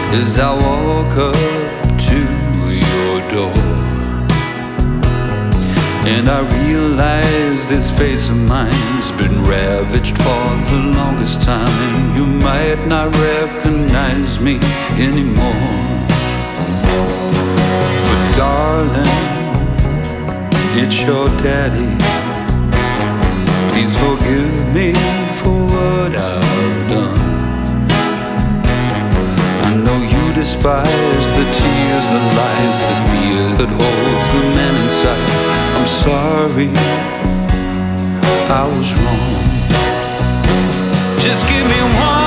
as I walk up to your door. And I realize this face of mine's been ravaged for the longest time, and you might not recognize me anymore. But darling, it's your daddy. Please forgive me for what I've done. I know you despise the tears, the lies, the fear that holds the man inside. I'm sorry, I was wrong. Just give me one